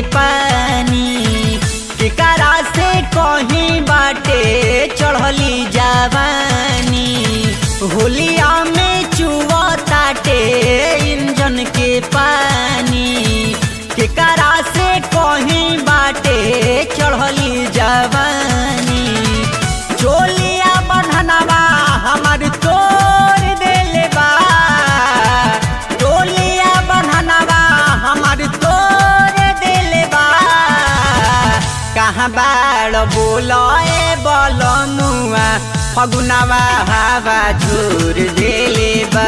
पानी केकरा से कहीं बाटे चढ़ली जवानी होलिया में चुआ ताटे इंजन के पानी केकरा से कहीं बाटे चढ़ली जवानी चोलिया बंधनवा हमार तोड़ देले बा चोलिया बंधनवा हमार तोड़ देले बा कहाँ बाड़ बोलाए बलमुआ फगुनवा हवा झूर देले बा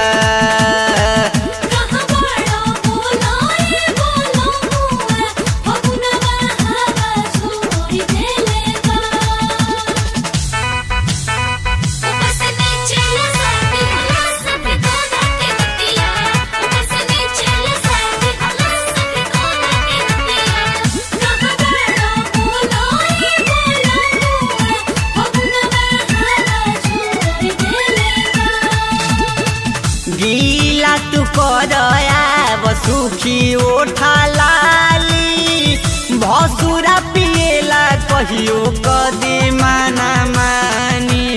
गीला तू करया सुखी ओठा लाली भसुरा पिएला कहियो कदे माना मानी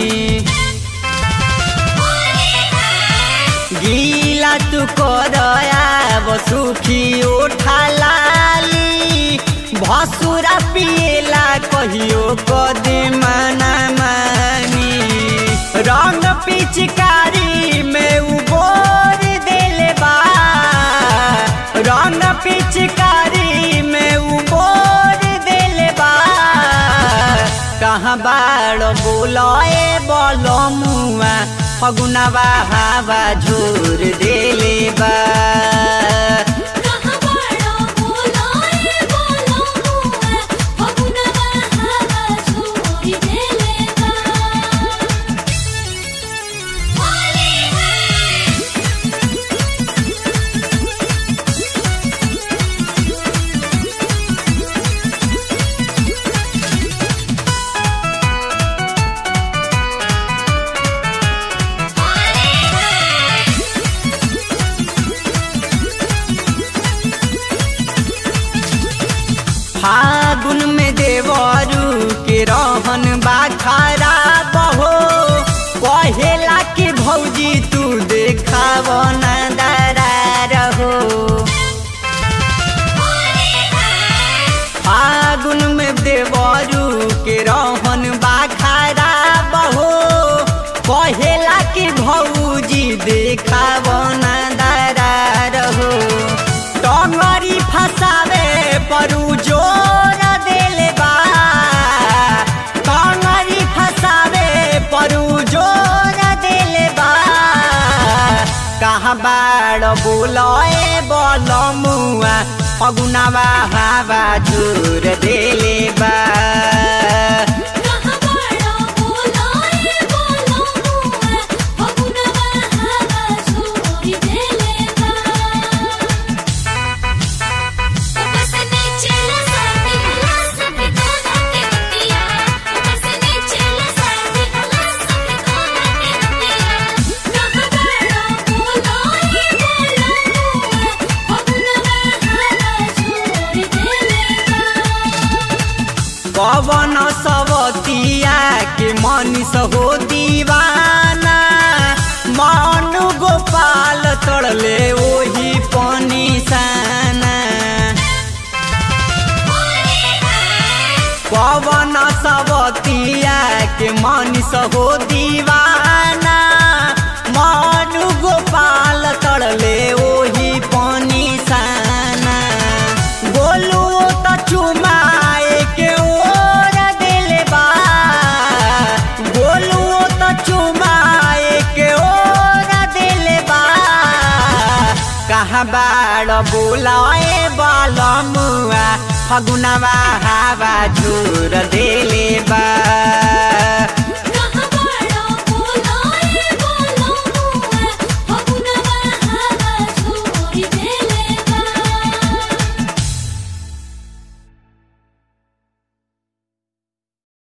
गीला तू करया सुखी ओठा लाली भसुरा पिएला कहियो कदे माना मानी रंग पिचकारी में उबोर देले बा रंग पिचकारी में उबोर देले बा कहाँ बाड़ बोलाए बलमुआ फगुनवा हवा झूर देले बा फागुन में देवरू के रहन बा खराब हो कहेला के भौजी तू देखाव ना दरार हो फागुन में देवरू के रहन बा खराब हो कहेला के भौजी देखाव ना दरार हो टंगरी फसावे परू जोर देले बा टंगरी फसावे परू जोर देले बा कहाँ बाड़ बोलाए बलमुआ फगुनवा हवा झूर देले बा पवन सवतिया के मनीष हो दीवाना मनु गोपाल तड़ले ओही पनिशाना पवन सवतिया के मनीष हो दीवाना मनु गोपाल तड़ले ओही पनिशाना बोलू तो चुमाए के ओर देले बा बोलू तो चुमाए के ओर देले बा कहाँ बाड़ बोलाए बलमुआ फगुनवा हवा झूर देले बा।